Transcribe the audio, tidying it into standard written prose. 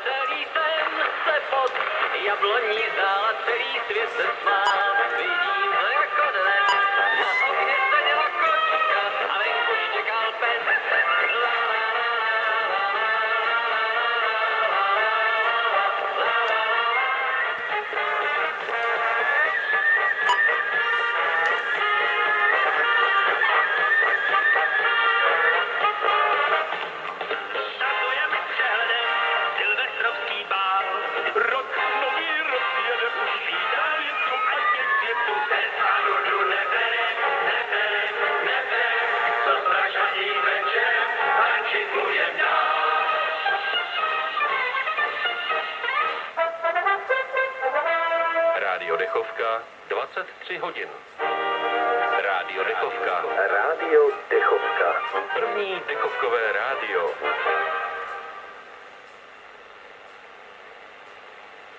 Celý jsem se pod jabloní zdál a celý svět se smál. Vidím to jako dnes, na okně seděla kočka a venku štěkal pes. La, la, la, la, la, Startujeme s přehledem, silvestrovský bál. Rok, nový rok, jede už vítá, je to a těch světů. Ten zárodu nebere, nebere, nebere, co pražaným večerem, tančit budem dál. Rádio Dechovka, 23 hodin. Rádio Dechovka. Rádio Dechovka. První dechovkové rádio.